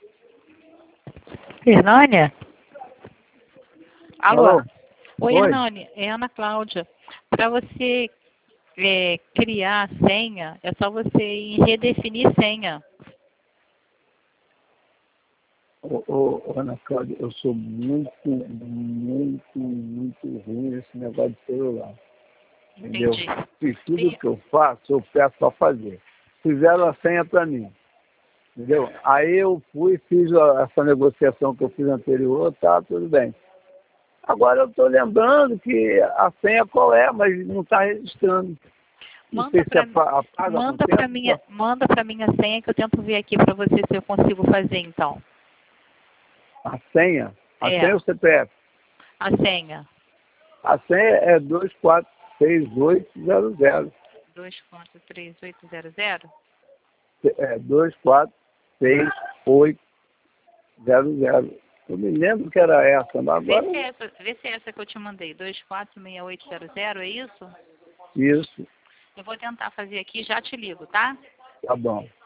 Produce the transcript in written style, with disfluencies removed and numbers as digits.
Hernânia? Alô? Alô? Oi, Oi. Hernânia, é Ana Cláudia. Para você criar a senha, é só você ir em redefinir senha. Ana Cláudia, eu sou muito ruim nesse negócio de celular. Entendeu? Entendi. E tudo que eu faço, eu peço para fazer. Fizeram a senha para mim. Entendeu? Aí eu fui, fiz essa negociação que eu fiz anterior, tá, tudo bem. Agora eu estou lembrando que a senha qual é, mas não está registrando. Não sei se apaga com tempo. Manda para mim a senha que eu tento ver aqui para você se eu consigo fazer então. A senha? A É. senha é o CPF? A senha. A senha é 246800. 243800? É 246800. Eu me lembro que era essa, mas agora... Vê se é essa que eu te mandei. 246800, é isso? Isso, Eu vou tentar fazer aqui e já te ligo, tá? tá bom.